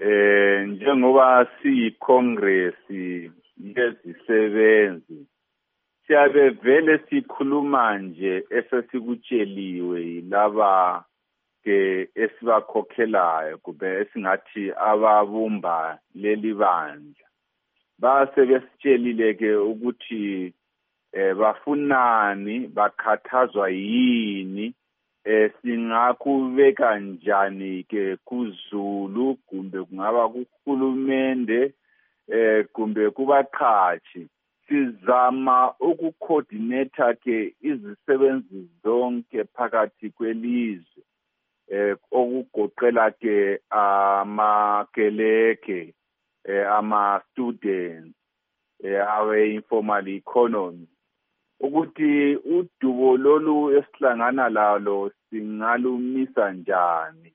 njengoba siyiCongress yezisebenzi siyabe vele sikhuluma nje esesikutsheliwe laba ke esibakhokhelayo kube esingathi ababumba leli bandla base besitshelile ke ukuthi bafunani bakhathazwa yini singakubeka njani ke kuZulu kumbe kungaba kuhulumende kumbe kubaqhashi sizama ukucoordinate ke izisebenzi zonke phakathi kwelizwe okugoqela ke amakeleke ama-students awe-informal economy ukuthi udubo lolu esihlangana lalo singalumisa njani.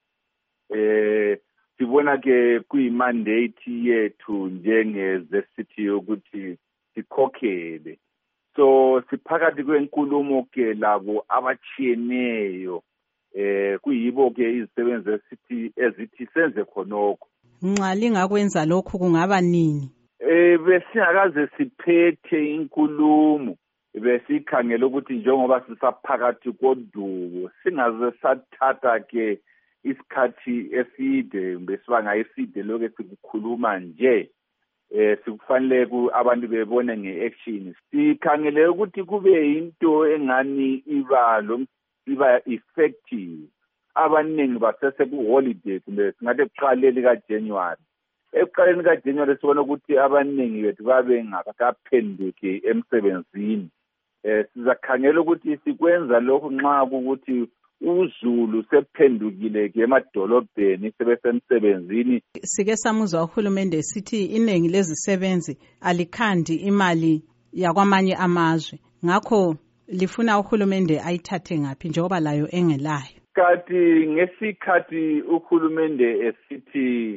Sibona ke kuyimandate yethu njengezesithi ukuthi sikhokhele. So siphakathi kwenkulumo ke labo abachiyeneyo kuyibo ke izisebenzi ezithi senze khonokho. Nxa lingakwenza lokhu kungaba nini? Besingakaze siphethe inkulumo besikhangela ukuthi njengoba sisaphakathi kodubo singaze sathatha ke isikhathi eside besibanga eside lokho sikukhuluma nje sikufanele abantu bebone ngeaction. Sikhangele ukuthi kube into engani iba effective. Abaningi basese ku holiday kumbe singathi ekuqaleni kaJanuary. Ekuqaleni kaJanuary sibona ukuthi abaningi bethu babe ngakaphenduki emsebenzini. Sizakhangela ukuthi sikwenza lokho nxa ukuthi uZulu sephendukile ke emadolobheni sebesemsebenzini. Sike samuzwa uhulumende sithi iningi lezisebenzi alikhandi imali yakwamanye amazwe. Ngakho lifuna uhulumende ayithathe ngaphi njengoba layo engelayo. Kanti ngesikhathi uhulumende esithi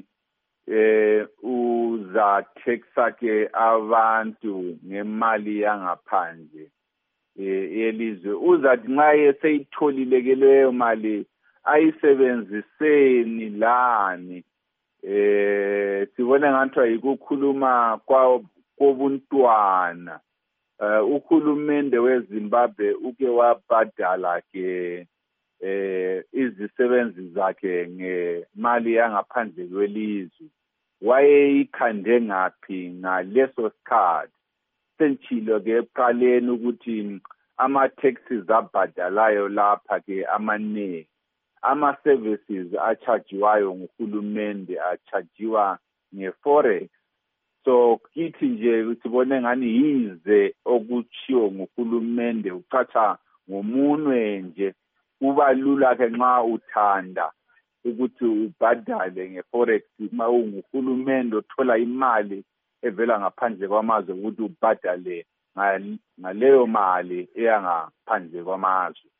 uzatheksa ke abantu ngemali yangaphandle yelizwe uzathi nxa eseyitholile ke leyo mali ayisebenziseni lani. Sibone ngathi ayikukhuluma kobuntwana. Uhulumende weZimbabwe uke wabhadala ke izisebenzi zakhe ngemali yangaphandle kwelizwe. Wayeyikhande ngaphi ngaleso sikhathi? Sentshilo ke eqaleni ukuthi ama-taxes abhadalayo lapha ke amaningi. Ama-services achajiwayo nguhulumende achajiwa nge-forex. So kithi nje sibone ngani yize okuchiwo nguhulumende uchacha ngomunwe nje. Kuba lula ke nxa uthanda ukuthi ubhadale nge-forex uma unguhulumende othola imali evela ngaphandle kwamazwe ukuthi ubhadale ngaleyo mali eyangaphandle kwamazwe.